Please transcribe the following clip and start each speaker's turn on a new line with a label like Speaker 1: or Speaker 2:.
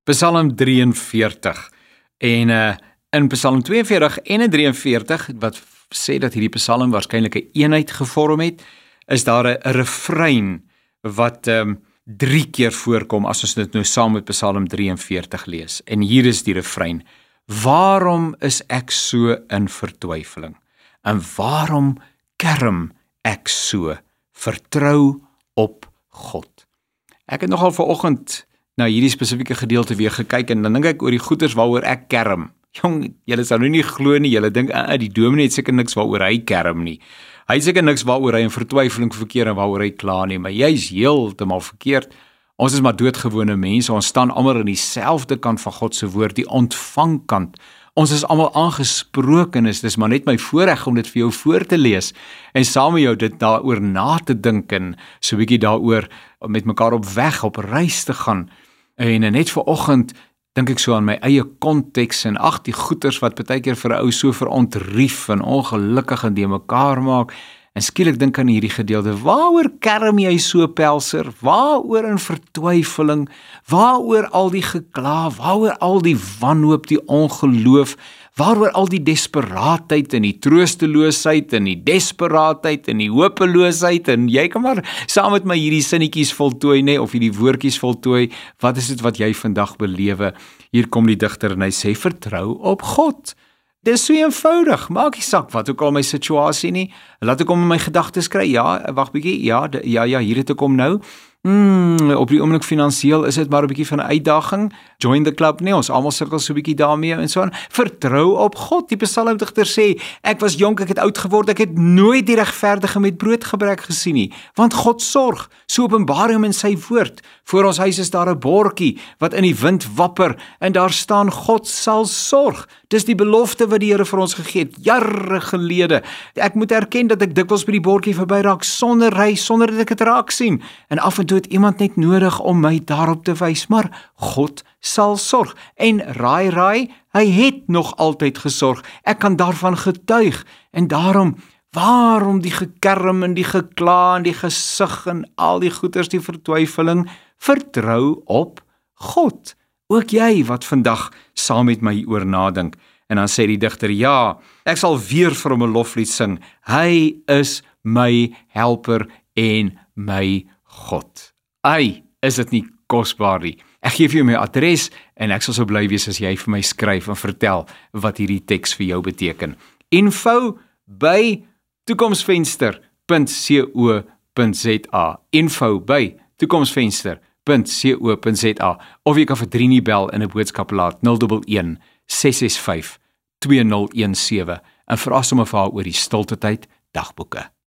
Speaker 1: Psalm 43. En in Psalm 42 en 43, wat sê dat hierdie psalm waarskynlik 'n eenheid gevorm het, is daar 'n refrein wat 3 keer voorkom as ons dit nou saam met Psalm 43 lees. En hier is die refrein: Waarom is ek so in vertwyfeling? En waarom kerm ek so? Vertrou op God. Ek het nogal vanoggend na hierdie spesifieke gedeelte weer gekyk en dan dink ek oor die goeters waaroor ek kerm. Jong, julle sal nou nie glo nie, julle dink die dominee het seker niks waaroor hy kerm nie. Hy het seker niks waaroor hy in vertwyfeling verkeer en waaroor hy kla nie, maar jy's heeltemal verkeerd. Ons is maar doodgewone mense, ons staan almal aan dieselfde kant van God se woord, die ontvangkant. Ons is almal aangesprokenes, dis maar net my voorreg om dit vir jou voor te lees en saam met jou dit daaroor na te dink en so 'n bietjie daaroor met mekaar op weg, op reis te gaan. En net vanoggend dink ek so aan my eie konteks en die goeters wat baie keer vir 'n ou so verontrief en ongelukkig en de mekaar maak. En skielik dink aan hierdie gedeelte, waaroor kerm jy so, Pelser? Waaroor in vertwyfeling? Waaroor al die gekla? Waaroor al die wanhoop, die ongeloof? Waaroor al die desperaatheid en die troosteloosheid en die desperaatheid en die hopeloosheid? En jy kan maar saam met my hierdie sinnetjies voltooi, nee, of hierdie woordjies voltooi. Wat is dit wat jy vandag belewe? Hier kom die digter en hy sê, vertrou op God. Dis so eenvoudig, maak nie saak wat ook al my situasie nie, laat ek om in my gedagtes kry, wag bietjie, hier het ek om nou, op die oomblik finansiëel is dit maar 'n bietjie van 'n uitdaging, join the club nie, ons almal sirkel so 'n bietjie daarmee en so aan, vertrou op God. Die psalmdigter sê, ek was jonk, ek het oud geword, ek het nooit die regverdige met broodgebrek gesien nie, want God sorg, so openbaar hom in sy woord. Voor ons huis is daar 'n bordjie wat in die wind wapper en daar staan God sal sorg. Dis die belofte wat die Here vir ons gegee het, jare gelede. Ek moet erken dat ek dikwels by die bordjie verby raak sonder dat ek dit raak sien. En af en toe het iemand net nodig om my daarop te wys, maar God sal sorg. En raai, hy het nog altyd gesorg. Ek kan daarvan getuig. En waarom die gekerm en die gekla en die gesug en al die goeters, die vertwyfeling? Vertrou op God. Ook jy wat vandag saam met my oor nadink. En dan sê die digter, ja, ek sal weer vir hom 'n loflied sing. Hy is my helper en my God. Is dit nie kosbaar nie? Ek gee vir jou my adres en ek sal so bly wees as jy vir my skryf en vertel wat hierdie teks vir jou beteken. info@toekomsvenster.co.za info@toekomsvenster.co.za of jy kan vir Drini bel in 'n boodskap laat 011 665 2017 en vra sommer vir haar oor die stilte tyd dagboeke.